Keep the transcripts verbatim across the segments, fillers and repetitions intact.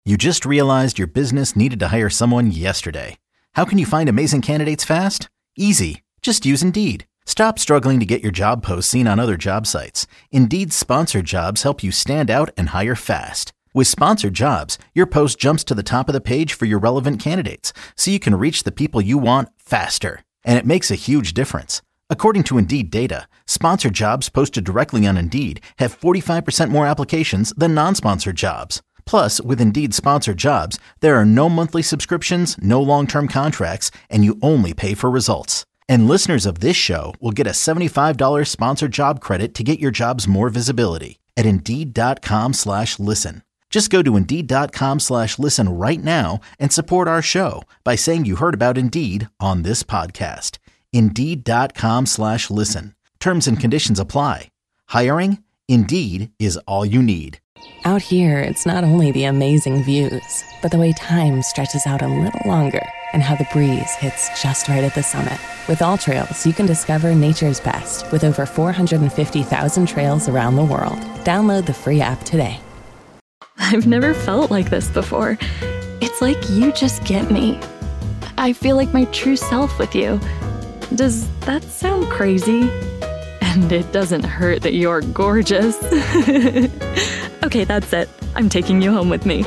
You just realized your business needed to hire someone yesterday. How can you find amazing candidates fast? Easy. Just use Indeed. Stop struggling to get your job posts seen on other job sites. Indeed's sponsored jobs help you stand out and hire fast. With sponsored jobs, your post jumps to the top of the page for your relevant candidates, so you can reach the people you want faster. And it makes a huge difference. According to Indeed data, sponsored jobs posted directly on Indeed have forty-five percent more applications than non-sponsored jobs. Plus, with Indeed sponsored jobs, there are no monthly subscriptions, no long-term contracts, and you only pay for results. And listeners of this show will get a seventy-five dollars sponsored job credit to get your jobs more visibility at Indeed.com slash listen. Just go to Indeed.com slash listen right now and support our show by saying you heard about Indeed on this podcast. Indeed.com slash listen. Terms and conditions apply. Hiring? Indeed is all you need. Out here, it's not only the amazing views, but the way time stretches out a little longer and how the breeze hits just right at the summit. With All Trails, you can discover nature's best with over four hundred fifty thousand trails around the world. Download the free app today. I've never felt like this before. It's like you just get me. I feel like my true self with you. Does that sound crazy? And it doesn't hurt that you're gorgeous. Okay, that's it. I'm taking you home with me.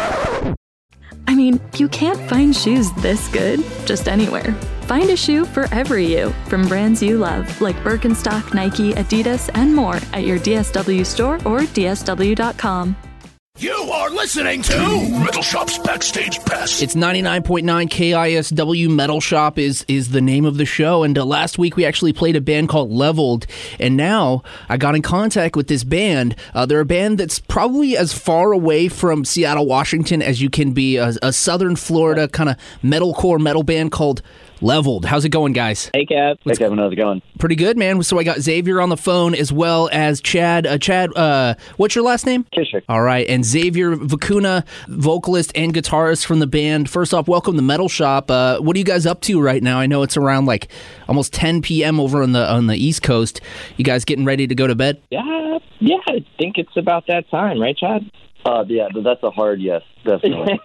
I mean, you can't find shoes this good just anywhere. Find a shoe for every you from brands you love, like Birkenstock, Nike, Adidas, and more at your D S W store or D S W dot com. You are listening to Metal Shop's Backstage Pass. It's ninety-nine point nine K I S W. Metal Shop is is the name of the show. And uh, last week we actually played a band called Leveled. And now I got in contact with this band. Uh, they're a band that's probably as far away from Seattle, Washington as you can be. A, a Southern Florida kind of metalcore metal band called Leveled. How's it going, guys? Hey, Kev. Hey, Kevin. How's it going? Pretty good, man. So I got Xavier on the phone as well as Chad. Uh, Chad, uh, what's your last name? Fisher. All right. And Xavier Vicuna, vocalist and guitarist from the band. First off, welcome to Metal Shop. Uh, what are you guys up to right now? I know it's around like almost ten p.m. over on the on the East Coast. You guys getting ready to go to bed? Yeah, yeah. I think it's about that time, right, Chad? Uh, yeah, that's a hard yes, definitely.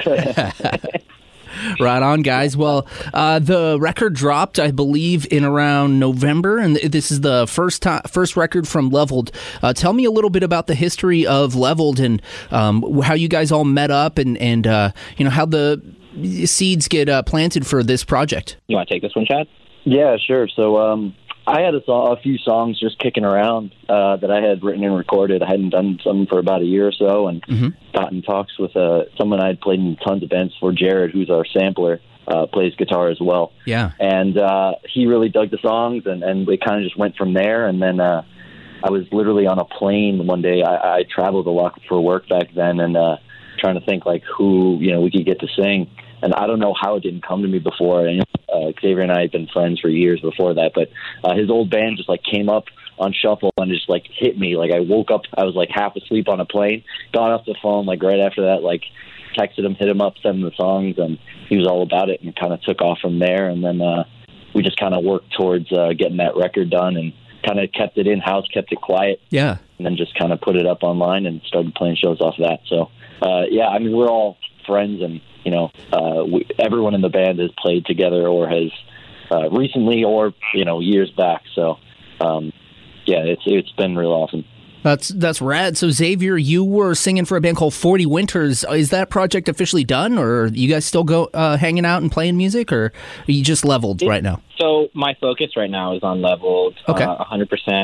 Right on, guys. Well, uh, the record dropped, I believe, in around November, and this is the first time, first record from Leveled. Uh, tell me a little bit about the history of Leveled and um, how you guys all met up, and and uh, you know how the seeds get uh, planted for this project. You want to take this one, Chad? Yeah, sure. So um, I had a, song, a few songs just kicking around uh, that I had written and recorded. I hadn't done some for about a year or so, and mm-hmm. got in talks with uh, someone I'd played in tons of bands for, Jared, who's our sampler, uh, plays guitar as well. Yeah. And uh, he really dug the songs, and, and we kind of just went from there. And then uh, I was literally on a plane one day. I, I traveled a lot for work back then, and uh, trying to think like who you know we could get to sing. And I don't know how it didn't come to me before. And, uh, Xavier and I had been friends for years before that, but uh, his old band just like came up on shuffle and just like hit me. Like I woke up, I was like half asleep on a plane, got off the phone like right after that, like texted him, hit him up, sent him the songs, and he was all about it and kind of took off from there. And then uh, we just kind of worked towards uh, getting that record done and kind of kept it in-house, kept it quiet. Yeah. And then just kind of put it up online and started playing shows off of that. So, uh, yeah, I mean, we're all friends, and you know, uh, we, everyone in the band has played together or has uh, recently or, you know, years back. So, um, yeah, it's it's been real awesome. That's that's rad. So, Xavier, you were singing for a band called forty Winters. Is that project officially done, or are you guys still go uh, hanging out and playing music, or are you just Leveled it, right now? So, my focus right now is on Leveled, okay. uh, one hundred percent.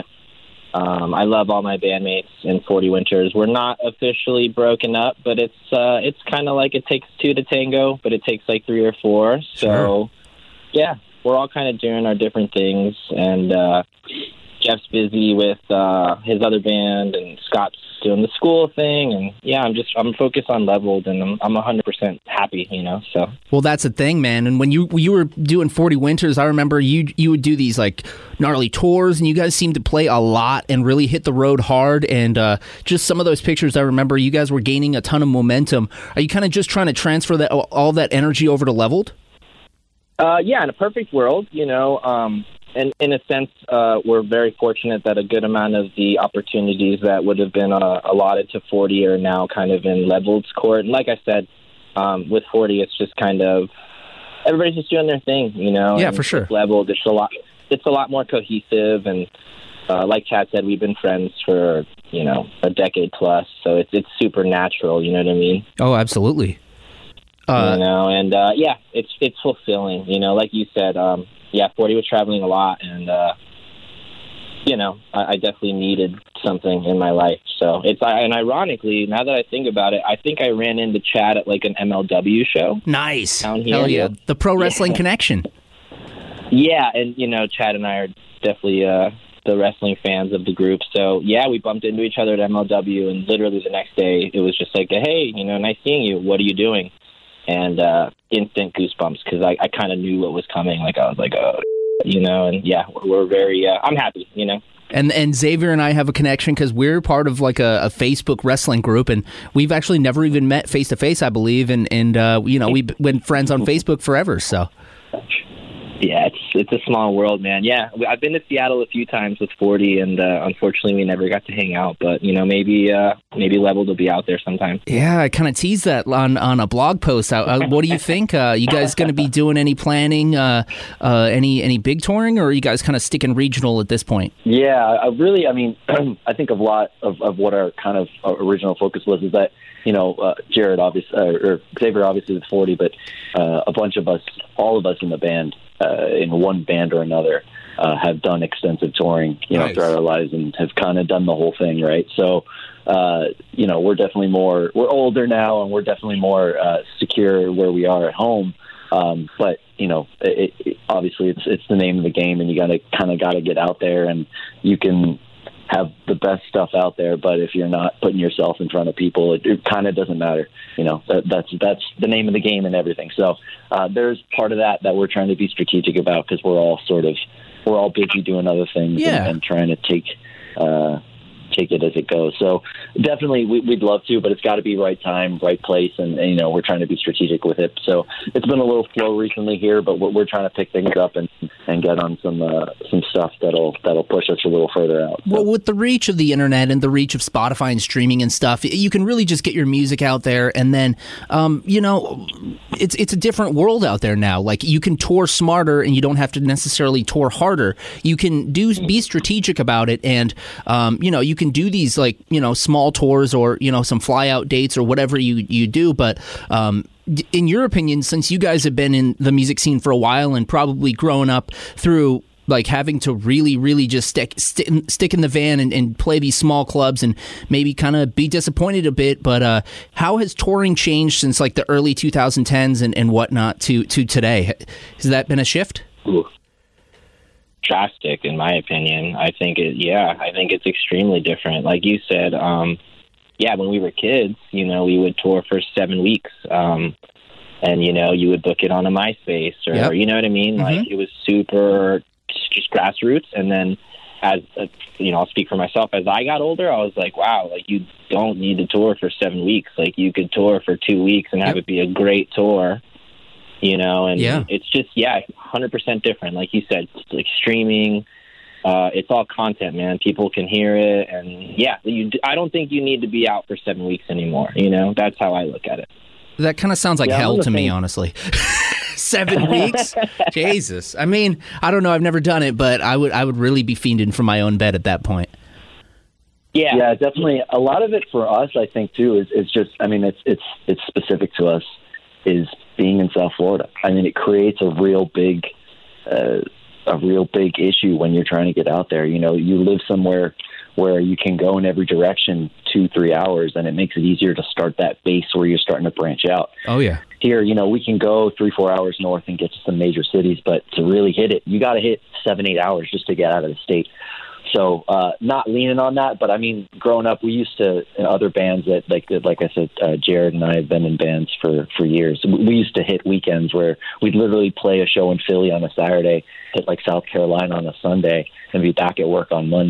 Um, I love all my bandmates in forty Winters. We're not officially broken up, but it's uh, it's kind of like it takes two to tango, but it takes like three or four. So, sure. yeah, we're all kind of doing our different things. And uh, Jeff's busy with uh, his other band, and Scott's doing the school thing. And, yeah, I'm just I'm focused on Leveled, and I'm, I'm one hundred percent happy, you know. So Well, that's the thing, man. And when you when you were doing forty Winters, I remember you you would do these, like, gnarly tours, and you guys seemed to play a lot and really hit the road hard. And uh, just some of those pictures, I remember you guys were gaining a ton of momentum. Are you kind of just trying to transfer that all that energy over to Leveled? Uh, yeah, in a perfect world, you know, um, and in a sense, uh, we're very fortunate that a good amount of the opportunities that would have been uh, allotted to forty are now kind of in Leveled's court. And like I said, um, with forty, it's just kind of everybody's just doing their thing, you know. Yeah, and for sure. with Leveled, it's a lot. It's a lot more cohesive, and uh, like Chad said, we've been friends for you know a decade plus, so it's it's super natural. You know what I mean? Oh, absolutely. Uh, you know, and uh, yeah, it's it's fulfilling. You know, like you said, um, yeah, forty was traveling a lot, and uh, you know, I, I definitely needed something in my life. So it's and ironically, now that I think about it, I think I ran into Chad at like an M L W show. Nice, down here. Hell yeah, the Pro Wrestling yeah. Connection. Yeah, and you know, Chad and I are definitely uh, the wrestling fans of the group. So yeah, we bumped into each other at M L W, and literally the next day, it was just like, hey, you know, nice seeing you. What are you doing? And uh, instant goosebumps because I, I kind of knew what was coming. Like I was like, oh, you know, and yeah, we're very. Uh, I'm happy, you know. And and Xavier and I have a connection because we're part of like a, a Facebook wrestling group, and we've actually never even met face to face, I believe. And and uh, you know, we've been friends on Facebook forever. So. Yeah, it's it's a small world, man. Yeah, I've been to Seattle a few times with forty, and uh, unfortunately, we never got to hang out. But you know, maybe uh, maybe Leveled will be out there sometime. Yeah, I kind of teased that on, on a blog post. Uh, what do you think? Uh, you guys going to be doing any planning, uh, uh, any any big touring, or are you guys kind of sticking regional at this point? Yeah, I really, I mean, I think a lot of, of what our kind of original focus was is that, you know, uh, Jared, obviously, uh, or Xavier, obviously with forty, but uh, a bunch of us, all of us in the band, uh, in one band or another, uh, have done extensive touring, you know, nice. throughout our lives and have kind of done the whole thing, right? So, uh, you know, we're definitely more, we're older now, and we're definitely more uh, secure where we are at home. Um, but you know, it, it, obviously, it's it's the name of the game, and you got to kind of got to get out there, and you can have the best stuff out there, but if you're not putting yourself in front of people, it, it kind of doesn't matter. You know, that, that's that's the name of the game and everything. So uh, there's part of that that we're trying to be strategic about because we're all sort of we're all busy doing other things yeah. and, and trying to take uh, take it as it goes. So definitely we, we'd love to, but it's got to be right time, right place, and, and you know we're trying to be strategic with it. So it's been a little slow recently here, but we're, we're trying to pick things up and, and get on some uh, some stuff that'll that'll push us a little further out. So. Well, with the reach of the internet and the reach of Spotify and streaming and stuff, you can really just get your music out there, and then um, you know it's it's a different world out there now. Like you can tour smarter, and you don't have to necessarily tour harder. You can do be strategic about it, and um, you know you can do these like you know small tours or you know some fly out dates or whatever you you do, but. Um, In your opinion, since you guys have been in the music scene for a while and probably grown up through like having to really, really just stick st- stick in the van and, and play these small clubs and maybe kind of be disappointed a bit, but uh, how has touring changed since like the early twenty tens and, and whatnot to, to today? Has that been a shift? Ooh. Drastic, in my opinion. I think it. Yeah, I think it's extremely different. Like you said. Um, Yeah, when we were kids, you know, we would tour for seven weeks, um, and you know, you would book it on a MySpace, or yep. you know what I mean. Mm-hmm. Like it was super just grassroots. And then, as uh, you know, I'll speak for myself. As I got older, I was like, wow, like you don't need to tour for seven weeks. Like you could tour for two weeks and have yep. it be a great tour, you know. And yeah. it's just yeah, one hundred percent different. Like you said, it's like streaming. Uh, it's all content, man. People can hear it, and yeah, you, I don't think you need to be out for seven weeks anymore. You know, that's how I look at it. That kind of sounds like yeah, hell to thing. me, honestly. Seven weeks, Jesus. I mean, I don't know. I've never done it, but I would, I would really be fiending from my own bed at that point. Yeah, yeah, definitely. A lot of it for us, I think, too, is is just. I mean, it's it's it's specific to us. Is being in South Florida. I mean, it creates a real big. Uh, a real big issue when you're trying to get out there. You know, you live somewhere where you can go in every direction two, three hours, and it makes it easier to start that base where you're starting to branch out. Oh, yeah. Here, you know, we can go three, four hours north and get to some major cities, but to really hit it, you got to hit seven, eight hours just to get out of the state. So uh, not leaning on that, but I mean, growing up, we used to, in other bands that, like like I said, uh, Jared and I have been in bands for, for years. We used to hit weekends where we'd literally play a show in Philly on a Saturday, hit like South Carolina on a Sunday, and be back at work on Monday.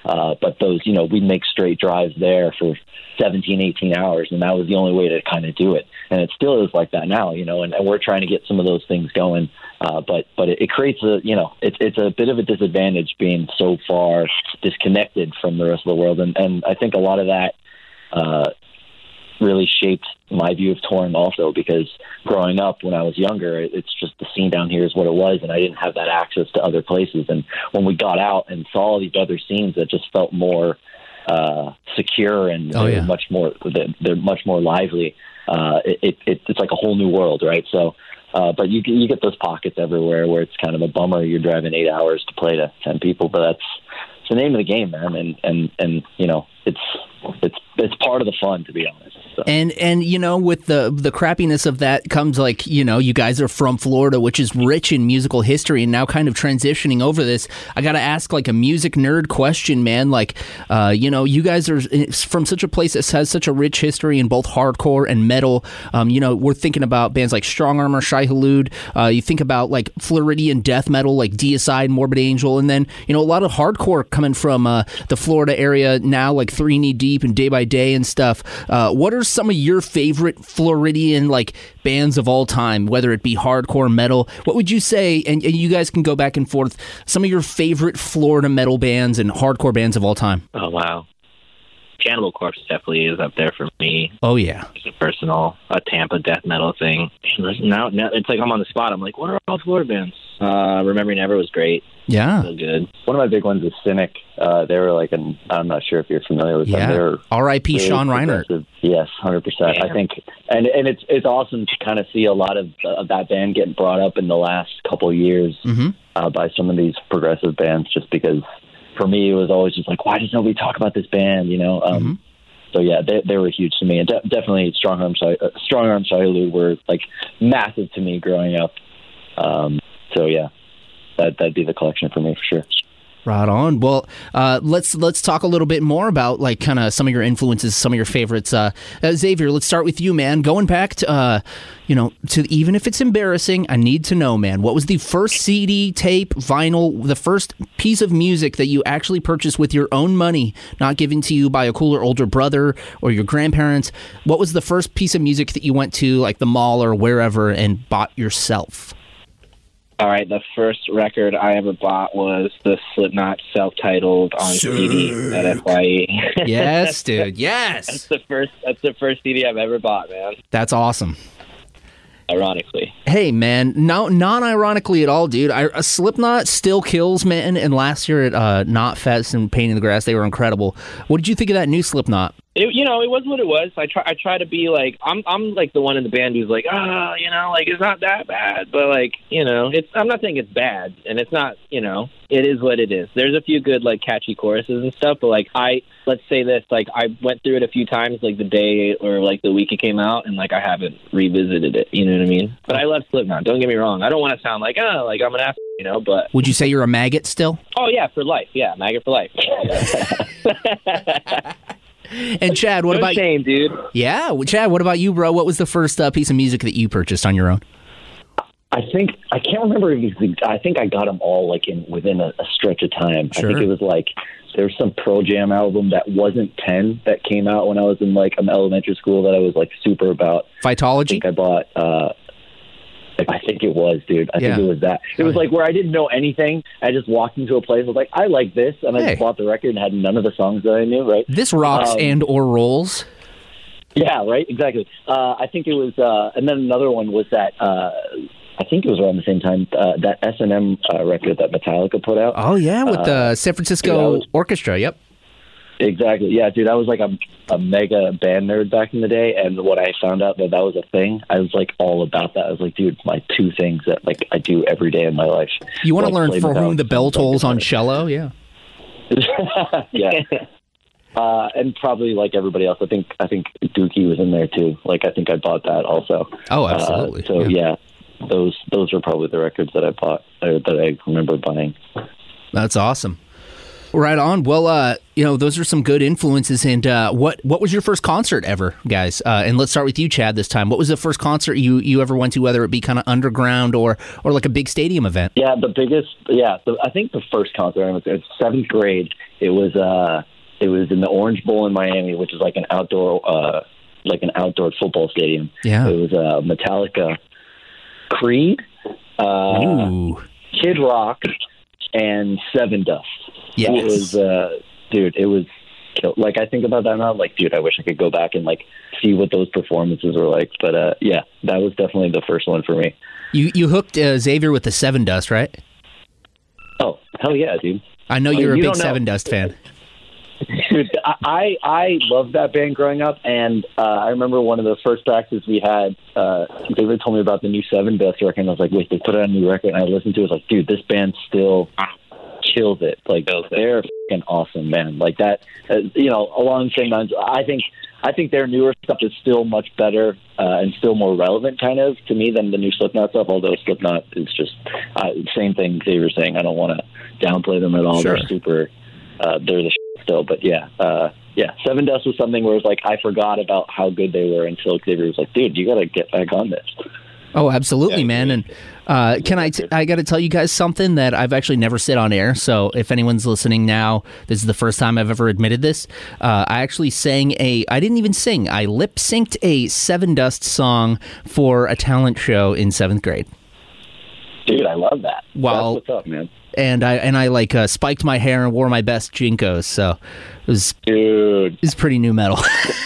Uh, but those, you know, we'd make straight drives there for seventeen, eighteen hours, and that was the only way to kind of do it. And it still is like that now, you know, and, and we're trying to get some of those things going. Uh, but but it, it creates a, you know, it's it's a bit of a disadvantage being so far disconnected from the rest of the world. And, and I think a lot of that uh, really shaped my view of touring also, because growing up when I was younger, it's just the scene down here is what it was, and I didn't have that access to other places. And when we got out and saw these other scenes that just felt more uh, secure and oh, they're yeah. much more they're much more lively, uh, it, it, it's like a whole new world, right? So, uh, but you you get those pockets everywhere where it's kind of a bummer. You're driving eight hours to play to ten people, but that's it's the name of the game, man. And and and you know, it's it's it's part of the fun, to be honest. So. And and you know, with the the crappiness of that comes, like, you know, you guys are from Florida, which is rich in musical history, and now kind of transitioning over this, I got to ask like a music nerd question, man. Like, uh, you know, you guys are from such a place that has such a rich history in both hardcore and metal. Um, you know, we're thinking about bands like Strong Arm or Shai Hulud. Uh, you think about like Floridian death metal, like Deicide, Morbid Angel, and then, you know, a lot of hardcore coming from uh, the Florida area now, like Three Knee Deep and Day by Day and stuff. Uh, what are some of your favorite Floridian like bands of all time, whether it be hardcore, metal? What would you say, and, and you guys can go back and forth, some of your favorite Florida metal bands and hardcore bands of all time? Oh, wow. Cannibal Corpse definitely is up there for me. Oh, yeah. It's a personal, a Tampa death metal thing. Now, now it's like I'm on the spot. I'm like, what are all Florida bands? Uh, Remembering Never was great. Yeah. So good. One of my big ones is Cynic. Uh, they were like, an, I'm not sure if you're familiar with yeah. them. R I P really Sean Reinert. Yes, one hundred percent. Yeah. I think, and and it's it's awesome to kind of see a lot of, uh, of that band getting brought up in the last couple of years mm-hmm. uh, by some of these progressive bands, just because for me it was always just like, why does nobody talk about this band, you know? Um, mm-hmm. So yeah, they, they were huge to me, and de- definitely Strong Arm, uh, Strong Arm, Shai Hulud were like massive to me growing up. Um, so yeah, that that'd be the collection for me for sure. Right on. Well, uh, let's let's talk a little bit more about like kind of some of your influences, some of your favorites. Uh, uh, Xavier, let's start with you, man. Going back to, uh, you know, to even if it's embarrassing, I need to know, man. What was the first C D, tape, vinyl, the first piece of music that you actually purchased with your own money, not given to you by a cooler older brother or your grandparents? What was the first piece of music that you went to like the mall or wherever and bought yourself? All right, the first record I ever bought was the Slipknot self-titled on Sick. C D at F Y E. Yes, dude. Yes. That's the first. That's the first C D I've ever bought, man. That's awesome. Ironically. Hey, man, no, non-ironically at all, dude. I, uh, Slipknot still kills, man. And last year at uh, Knotfest and Pain in the Grass, they were incredible. What did you think of that new Slipknot? It, you know, it was what it was. I try. I try to be like I'm. I'm like the one in the band who's like, ah, oh, you know, like it's not that bad, but like, you know, it's. I'm not saying it's bad, and it's not. You know, it is what it is. There's a few good like catchy choruses and stuff, but like I, let's say this, like I went through it a few times, like the day or like the week it came out, and like I haven't revisited it. You know what I mean? But I love Slipknot. Don't get me wrong. I don't want to sound like oh, like I'm an ass, you know. But would you say you're a maggot still? Oh yeah, for life. Yeah, maggot for life. And Chad, what no about shame, dude? Yeah, well, Chad, what about you, bro? What was the first uh, piece of music that you purchased on your own? I think I can't remember. If it's, I think I got them all like in within a, a stretch of time. Sure. I think it was like there was some Pearl Jam album that wasn't ten that came out when I was in like an elementary school that I was like super about. I Vitology? think I bought. Uh, I think it was, dude. I Yeah. think it was that. It was like where I didn't know anything. I just walked into a place. I was like, I like this, and I Hey. just bought the record and had none of the songs that I knew. Right? This rocks Um, and or rolls. Yeah, right. Exactly. Uh, I think it was, uh, and then another one was that. Uh, I think it was around the same time uh, that S and M uh, record that Metallica put out. Oh, yeah, with the uh, San Francisco yeah, was- Orchestra, yep. Exactly. Yeah, dude, I was like a, a mega band nerd back in the day, and when I found out that that was a thing, I was like all about that. I was like, dude, my two things that like I do every day in my life. You want to Like, learn play For Whom Metallica the Bell songs, like Tolls on guitar. cello? Yeah. Yeah. Uh, and probably like everybody else, I think I think Dookie was in there too. Like I think I bought that also. Oh, absolutely. Uh, so Yeah. yeah. those those are probably the records that I bought or that I remember buying. That's awesome. Right on. Well, uh, you know, those are some good influences. And uh, what what was your first concert ever, guys? Uh, and let's start with you, Chad, this time. What was the first concert you, you ever went to, whether it be kind of underground or or like a big stadium event? Yeah, the biggest. Yeah, the, I think the first concert I went to, it was seventh grade. It was uh, it was in the Orange Bowl in Miami, which is like an outdoor uh, like an outdoor football stadium. Yeah, it was uh, Metallica, Creed, uh, Ooh. Kid Rock, and Seven Dust. Yes. It was, uh, dude, it was, like, I think about that now, like, dude, I wish I could go back and, like, see what those performances were like. But, uh, yeah, that was definitely the first one for me. You you hooked uh, Xavier with the Seven Dust, right? Oh, hell yeah, dude. I know you're I mean, a you big don't know. Seven Dust fan. Dude, I, I loved that band growing up, and uh, I remember one of the first practices we had, uh, David told me about the new Seven Dust record, and I was like, wait, they put out a new record, and I listened to it, I was like, dude, this band still kills it. Like, they're fucking awesome, man. Like that, uh, you know, along the same lines, I think I think their newer stuff is still much better uh, and still more relevant, kind of, to me than the new Slipknot stuff, although Slipknot is just uh, same thing they were saying. I don't want to downplay them at all. Sure. They're super, uh, they're the shit still. But, yeah, uh, yeah, Seven Dust was something where it was like I forgot about how good they were until Xavier was like, dude, you got to get back on this. Oh, absolutely, yeah, man. And uh, can I, t- I got to tell you guys something that I've actually never said on air. So if anyone's listening now, this is the first time I've ever admitted this. Uh, I actually sang a, I didn't even sing, I lip synced a Seven Dust song for a talent show in seventh grade. Dude, I love that. Well, That's what's up, man. And I, and I like uh, spiked my hair and wore my best Jinkos. So it was, dude, it was pretty new metal.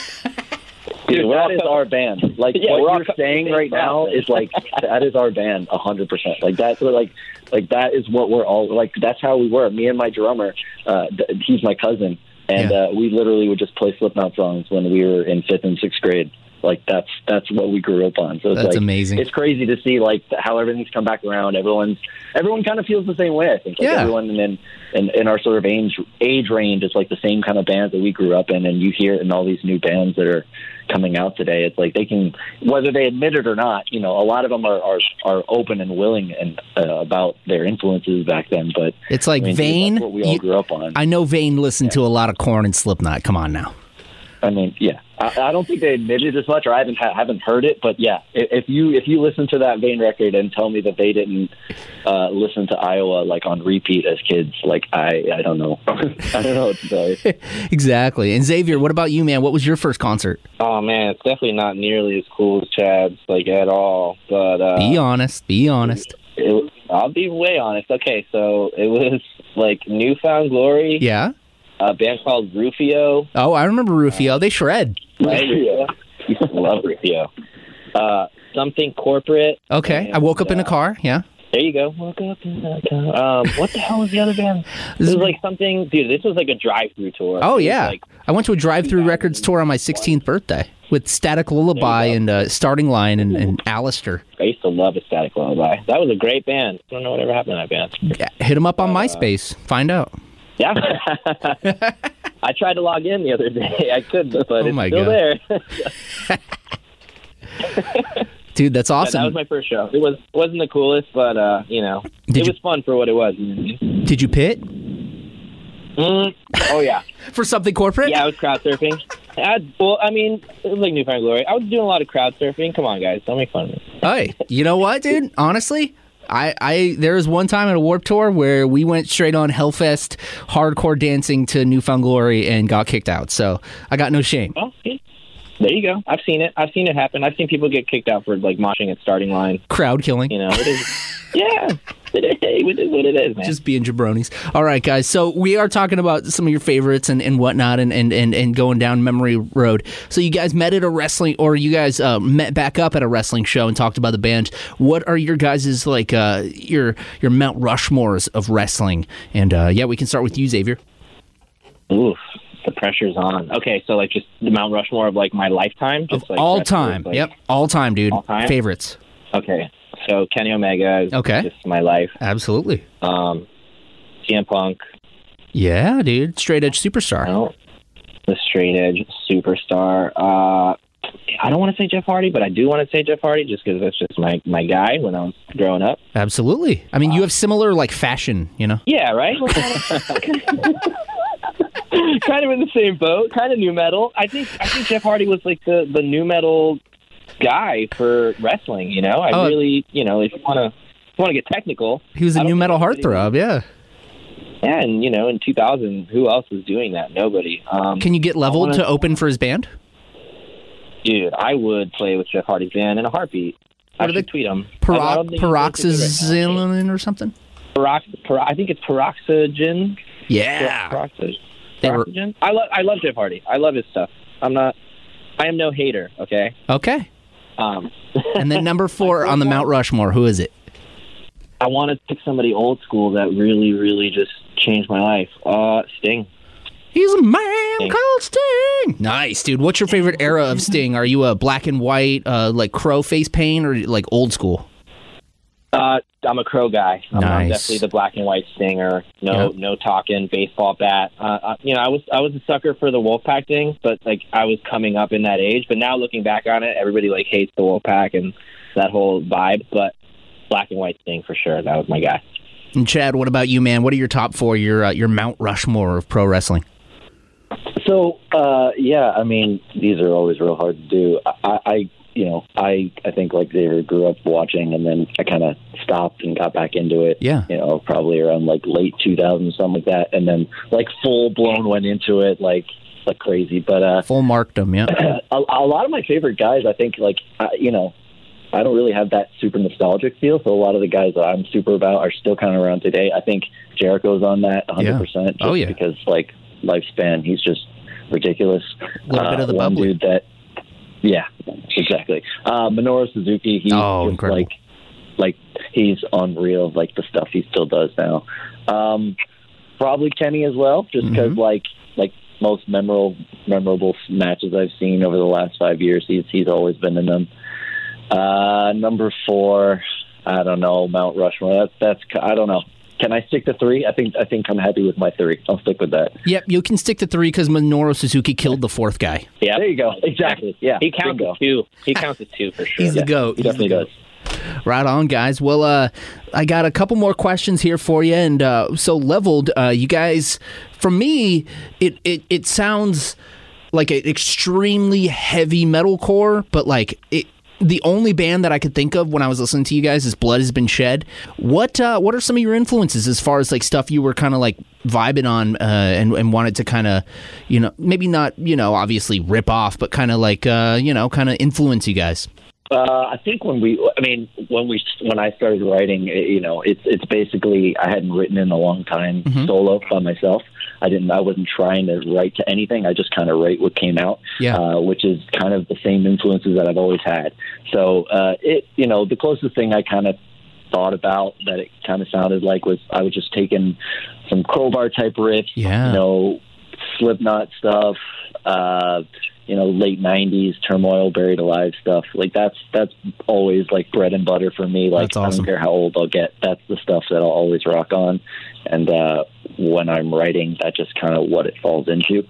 Dude, that is our band. Like, yeah, what you're saying right now is like, that is our band, a hundred percent. Like, that's what, like, like, that is what we're all, like, that's how we were. Me and my drummer, uh, th- he's my cousin, and yeah. uh, we literally would just play Slipknot songs when we were in fifth and sixth grade. Like, that's that's what we grew up on. So it's that's like, amazing. It's crazy to see, like, how everything's come back around. Everyone's, everyone kind of feels the same way, I think. Like, yeah. everyone in, in, in our sort of age, age range is, like, the same kind of bands that we grew up in, and you hear it in all these new bands that are coming out today. It's like they can, whether they admit it or not, you know, a lot of them are are, are open and willing and uh, about their influences back then. But it's like, I mean, Vane. Dude, that's what we all you, grew up on. I know Vane listened yeah. to a lot of Korn and Slipknot. Come on now. I mean, yeah, I, I don't think they admit it as much, or I haven't ha- haven't heard it. But yeah, if, if you if you listen to that Vane record and tell me that they didn't uh, listen to Iowa like on repeat as kids, like I I don't know, I don't know what to tell you. Exactly. And Xavier, what about you, man? What was your first concert? Oh man, it's definitely not nearly as cool as Chad's, like at all. But uh, be honest, be honest. It, it, I'll be way honest. Okay, so it was like New Found Glory. Yeah. A band called Rufio. Oh, I remember Rufio. They shred. Right? I love Rufio. Uh, something corporate. Okay. And, I woke up uh, in a car. Yeah. There you go. Woke up in a car. Um, what the hell was the other band? This was like something, dude, this was like a drive-through tour. Oh, yeah. Like, I went to a drive-through records tour on my sixteenth birthday with Static Lullaby and uh, Starting Line and, and Alistair. I used to love a Static Lullaby. That was a great band. I don't know whatever happened to that band. Yeah, hit them up on uh, MySpace. Find out. Yeah. I tried to log in the other day. I couldn't, but oh it's my still God. there. Dude, that's awesome. Yeah, that was my first show. It was, wasn't the coolest, but, uh, you know, Did it you, was fun for what it was. Did you pit? Mm, oh, yeah. For something corporate? Yeah, I was crowd surfing. I, well, I mean, it was like New Found Glory. I was doing a lot of crowd surfing. Come on, guys. Don't make fun of me. Hey, you know what, dude? Honestly, I, I there was one time at a Warped Tour where we went straight on Hellfest hardcore dancing to New Found Glory and got kicked out. So I got no shame. Oh, yeah. There you go. I've seen it. I've seen it happen. I've seen people get kicked out for like moshing at Starting Line. Crowd killing. You know, it is. Yeah. It is, it is what it is, man. Just being jabronis. All right, guys. So we are talking about some of your favorites and, and whatnot and, and, and, and going down memory road. So you guys met at a wrestling, or you guys uh, met back up at a wrestling show and talked about the band. What are your guys' like uh, your your Mount Rushmores of wrestling? And uh, yeah, we can start with you, Xavier. Oof. The pressure's on. Okay, so like just the Mount Rushmore of like my lifetime? Just of like all time. Like, yep, all time, dude. All time? Favorites. Okay, so Kenny Omega is okay. just my life. Absolutely. Um, C M Punk. Yeah, dude. Straight edge superstar. No, the straight edge superstar. Uh, I don't want to say Jeff Hardy, but I do want to say Jeff Hardy just because that's just my, my guy when I was growing up. Absolutely. I mean, uh, you have similar, like, fashion, you know? Yeah, right? We're kind of, kind of in the same boat, kind of new metal. I think I think Jeff Hardy was, like, the, the new metal guy for wrestling, you know? I oh, really, you know, if you want to want to get technical. He was a new metal heartthrob, yeah. Yeah, and, you know, in two thousand, who else was doing that? Nobody. Um, Can you get Leveled wanna, to open for his band? Dude, I would play with Jeff Hardy's band in a heartbeat. What I should tweet him. Parox- Paroxysm or something? Parox- par- I think it's Paroxygen. Yeah. Paroxygen. Paroxygen. I, lo- I love Jeff Hardy. I love his stuff. I'm not... I am no hater, okay? Okay. Um, and then number four on the Mount Rushmore, who is it? I want to pick somebody old school that really, really just changed my life. Uh, Sting. He's a man Sting. called Sting. Nice, dude. What's your favorite era of Sting? Are you a black and white, uh, like crow face paint, or like old school? Uh, I'm a crow guy. I'm, nice. I'm definitely the black and white Stinger. No, yep. no talking, baseball bat. Uh, uh, you know, I was I was a sucker for the Wolfpack thing, but like I was coming up in that age. But now looking back on it, everybody like hates the Wolfpack and that whole vibe. But black and white Sting for sure. That was my guy. And Chad, what about you, man? What are your top four? Your uh, your Mount Rushmore of pro wrestling? So, uh, yeah, I mean, these are always real hard to do. I, I you know, I, I think like Xavier grew up watching, and then I kind of stopped and got back into it. Yeah. You know, probably around like late two thousands, something like that, and then like full blown went into it like like crazy. But uh, full marked them, yeah. a, a lot of my favorite guys, I think, like uh, you know, I don't really have that super nostalgic feel. So a lot of the guys that I'm super about are still kind of around today. I think Jericho's on that one hundred percent. Yeah. Oh yeah. Because like lifespan, he's just ridiculous. A little uh, bit of the one bubbly. dude that. Yeah, exactly. Uh, Minoru Suzuki, he's oh, just like, like he's unreal. Like the stuff he still does now. Um, probably Kenny as well, just because mm-hmm. like like most memorable memorable matches I've seen over the last five years, he's he's always been in them. Uh, number four, I don't know, Mount Rushmore. That's that's I don't know. Can I stick to three? I think I think I'm happy with my three. I'll stick with that. Yep, you can stick to three because Minoru Suzuki killed the fourth guy. Yeah, there you go. Exactly. Yeah, he counts as two. He counts as two for sure. He's yeah. a goat. He definitely does. Right on, guys. Well, uh, I got a couple more questions here for you, and uh, so Leveled, uh, you guys. For me, it it it sounds like an extremely heavy metalcore, but like it. The only band that I could think of when I was listening to you guys is Blood Has Been Shed. What uh, what are some of your influences as far as like stuff you were kind of like vibing on uh, and, and wanted to kind of, you know, maybe not, you know, obviously rip off, but kind of like, uh, you know, kind of influence you guys? Uh, I think when we, I mean, when we, when I started writing, you know, it's it's basically I hadn't written in a long time mm-hmm. solo by myself. I didn't, I wasn't trying to write to anything. I just kind of write what came out, yeah. uh, which is kind of the same influences that I've always had. So uh, it, you know, the closest thing I kind of thought about that it kind of sounded like was I was just taking some Crowbar type riffs, yeah. you know, Slipknot stuff. Uh, you know, late nineties Turmoil, Buried Alive stuff. Like that's that's always like bread and butter for me. Like awesome. I don't care how old I'll get. That's the stuff that I'll always rock on. And uh, when I'm writing, that's just kind of what it falls into.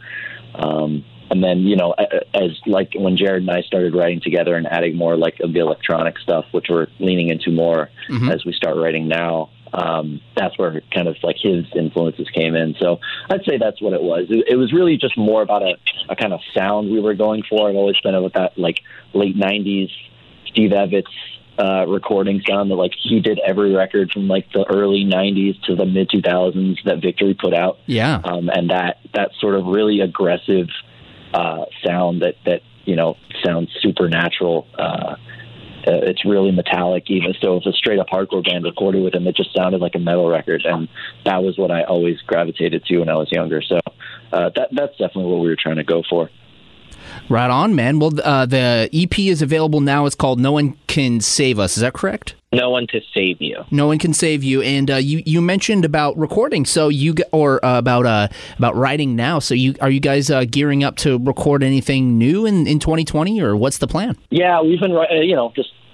Um, and then, you know, as like when Jared and I started writing together and adding more like of the electronic stuff, which we're leaning into more mm-hmm. as we start writing now, um, that's where kind of like his influences came in. So I'd say that's what it was. It, it was really just more about a, a kind of sound we were going for. I've always been about that like late nineties Steve Evans uh, recording sound that like he did every record from like the early nineties to the mid two thousands that Victory put out. Yeah. Um, and that, that sort of really aggressive uh, sound that, that, you know, sounds supernatural. Uh, Uh, it's really metallic, even so. It's a straight up hardcore band recorded with him. It just sounded like a metal record, and that was what I always gravitated to when I was younger. So uh, that that's definitely what we were trying to go for. Right on, man. Well, uh, the E P is available now. It's called No One Can Save Us. Is that correct? No One to Save You. No One Can Save You. And uh, you you mentioned about recording, so you or uh, about uh, about writing now. So you are you guys uh, gearing up to record anything new in, in twenty twenty, or what's the plan? Yeah, we've been uh, you know just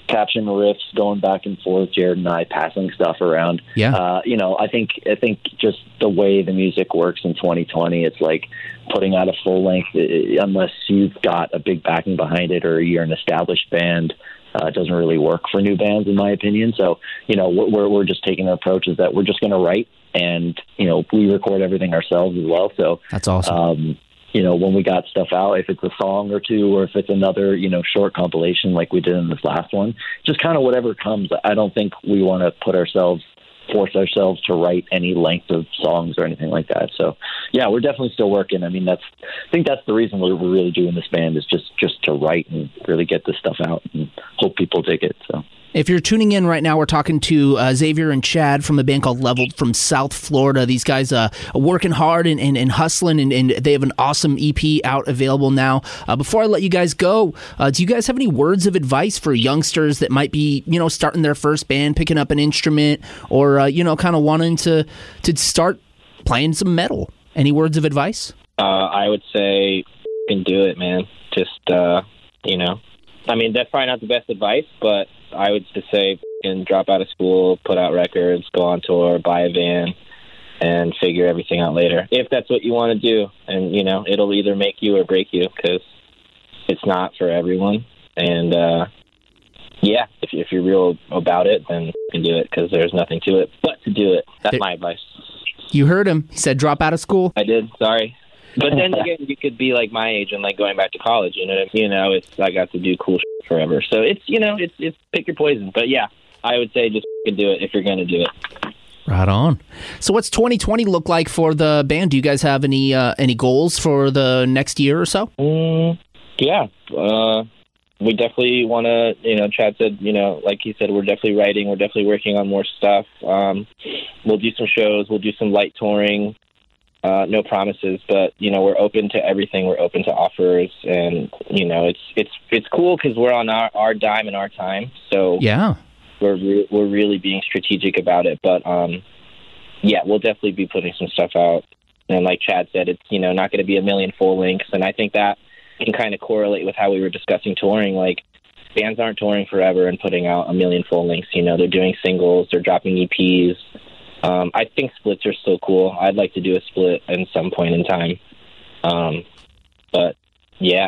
caption riffs going back and forth, Jared and I passing stuff around. Yeah. Uh, you know, I think I think just the way the music works in twenty twenty, it's like putting out a full length, unless you've got a big backing behind it or you're an established band, uh, it doesn't really work for new bands, in my opinion. So, you know, we're we're just taking the approach is that we're just going to write, and you know, we record everything ourselves as well. So that's awesome. Um, you know, when we got stuff out, if it's a song or two, or if it's another, you know, short compilation like we did in this last one, just kind of whatever comes. I don't think we want to put ourselves, force ourselves to write any length of songs or anything like that. So, yeah, we're definitely still working. I mean, that's, I think that's the reason we're really doing this band is just, just to write and really get this stuff out and hope people dig it. So. If you're tuning in right now, we're talking to uh, Xavier and Chad from a band called Leveled from South Florida. These guys uh, are working hard and, and, and hustling, and, and they have an awesome E P out available now. Uh, before I let you guys go, uh, do you guys have any words of advice for youngsters that might be, you know, starting their first band, picking up an instrument, or, uh, you know, kind of wanting to, to start playing some metal? Any words of advice? Uh, I would say, you can do it, man. Just, uh, you know, I mean, that's probably not the best advice, but I would just say, and drop out of school, put out records, go on tour, buy a van, and figure everything out later. If that's what you want to do. And, you know, it'll either make you or break you, because it's not for everyone. And, uh, yeah, if, if you're real about it, then you can do it, because there's nothing to it but to do it. That's my advice. You heard him. He said drop out of school. I did. Sorry. But then again, you could be like my age and like going back to college. You know, you know, it's I got to do cool shit forever. So it's you know, it's it's pick your poison. But yeah, I would say just do it if you're going to do it. Right on. So what's twenty twenty look like for the band? Do you guys have any uh, any goals for the next year or so? Mm, yeah, uh, we definitely want to. You know, Chad said, you know, like he said, we're definitely writing. We're definitely working on more stuff. Um, we'll do some shows. We'll do some light touring. Uh, no promises, but you know we're open to everything. We're open to offers, and you know it's it's it's cool because we're on our, our dime and our time. So yeah, we're re- we're really being strategic about it. But um, yeah, we'll definitely be putting some stuff out. And like Chad said, it's you know not going to be a million full lengths, and I think that can kind of correlate with how we were discussing touring. Like bands aren't touring forever and putting out a million full lengths. You know, they're doing singles, they're dropping E Ps. Um, I think splits are still cool. I'd like to do a split at some point in time. Um, but, yeah.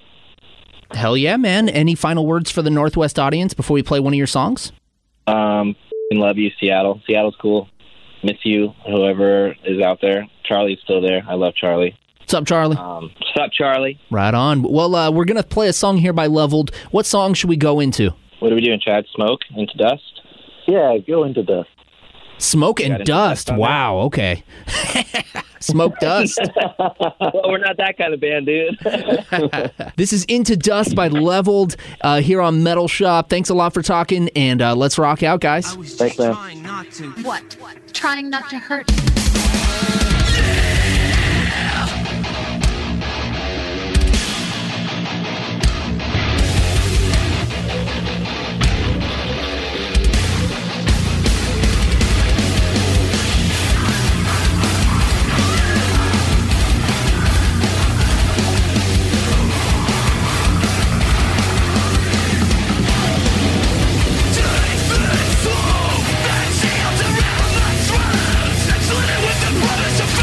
Hell yeah, man. Any final words for the Northwest audience before we play one of your songs? Um, love you, Seattle. Seattle's cool. Miss you, whoever is out there. Charlie's still there. I love Charlie. What's up, Charlie? Um, what's up, Charlie? Right on. Well, uh, we're going to play a song here by Leveled. What song should we go into? What are we doing, Chad? Smoke? Into Dust? Yeah, go Into Dust. Smoke and Dust. Wow, okay. Smoke Dust. Well, we're not that kind of band, dude. This is Into Dust by Leveled uh, here on Metal Shop. Thanks a lot for talking, and uh, let's rock out, guys. Thanks, man. Trying not to. What? What? Trying not to hurt. With the promise of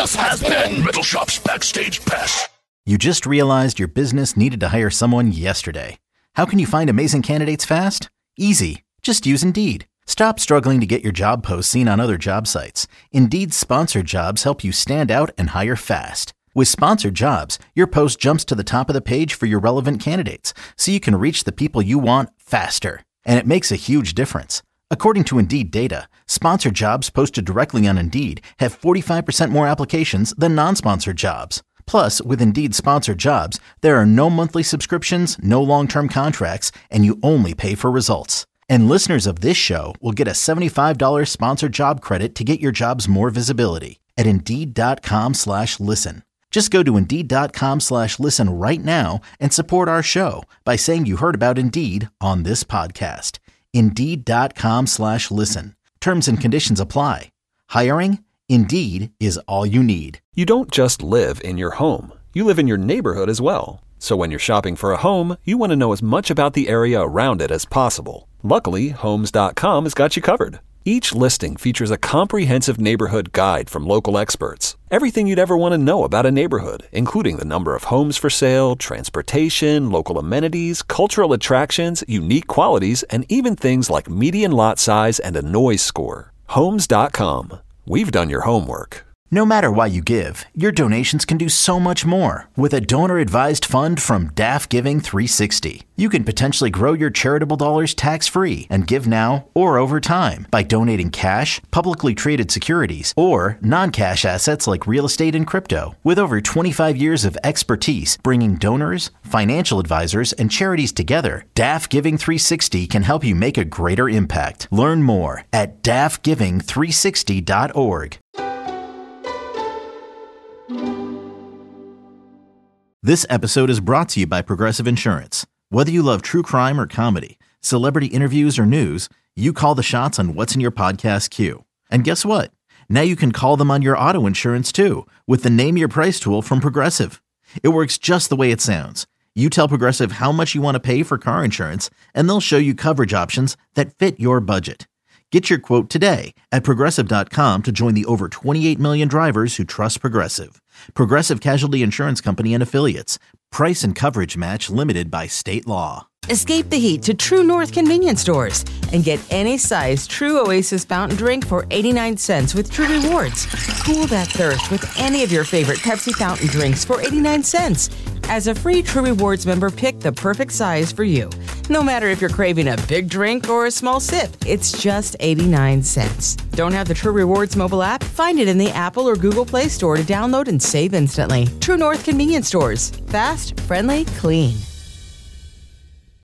This has been Metal Shop's Backstage Pass. You just realized your business needed to hire someone yesterday. How can you find amazing candidates fast? Easy. Just use Indeed. Stop struggling to get your job posts seen on other job sites. Indeed's sponsored jobs help you stand out and hire fast. With sponsored jobs, your post jumps to the top of the page for your relevant candidates, so you can reach the people you want faster. And it makes a huge difference. According to Indeed data, sponsored jobs posted directly on Indeed have forty-five percent more applications than non-sponsored jobs. Plus, with Indeed sponsored jobs, there are no monthly subscriptions, no long-term contracts, and you only pay for results. And listeners of this show will get a seventy-five dollars sponsored job credit to get your jobs more visibility at Indeed.com slash listen. Just go to Indeed.com slash listen right now and support our show by saying you heard about Indeed on this podcast. Indeed.com slash listen. Terms and conditions apply. Hiring? Indeed is all you need. You don't just live in your home. You live in your neighborhood as well. So when you're shopping for a home, you want to know as much about the area around it as possible. Luckily, Homes dot com has got you covered. Each listing features a comprehensive neighborhood guide from local experts. Everything you'd ever want to know about a neighborhood, including the number of homes for sale, transportation, local amenities, cultural attractions, unique qualities, and even things like median lot size and a noise score. Homes dot com. We've done your homework. No matter why you give, your donations can do so much more. With a donor-advised fund from D A F Giving three sixty, you can potentially grow your charitable dollars tax-free and give now or over time by donating cash, publicly traded securities, or non-cash assets like real estate and crypto. With over twenty-five years of expertise bringing donors, financial advisors, and charities together, D A F Giving three sixty can help you make a greater impact. Learn more at D A F giving three sixty dot org. This episode is brought to you by Progressive Insurance. Whether you love true crime or comedy, celebrity interviews or news, you call the shots on what's in your podcast queue. And guess what? Now you can call them on your auto insurance too with the Name Your Price tool from Progressive. It works just the way it sounds. You tell Progressive how much you want to pay for car insurance, and they'll show you coverage options that fit your budget. Get your quote today at Progressive dot com to join the over twenty-eight million drivers who trust Progressive. Progressive Casualty Insurance Company and Affiliates. Price and coverage match limited by state law. Escape the heat to True North convenience stores and get any size True Oasis fountain drink for eighty-nine cents with True Rewards. Cool that thirst with any of your favorite Pepsi fountain drinks for eighty-nine cents. As a free True Rewards member, pick the perfect size for you. No matter if you're craving a big drink or a small sip, it's just eighty-nine cents. Don't have the True Rewards mobile app? Find it in the Apple or Google Play Store to download and save instantly. True North convenience stores. Fast, friendly, clean.